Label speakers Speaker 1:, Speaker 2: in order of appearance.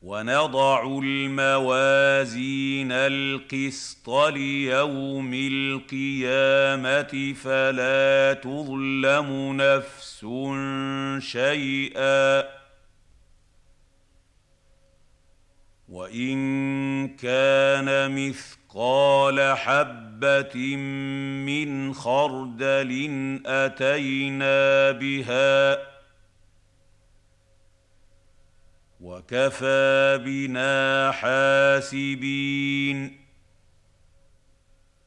Speaker 1: ونضع الموازين القسط ليوم القيامة فلا تظلم نفس شيئا وإن كان مثقال حبة من خردل أتينا بها وكفى بنا حاسبين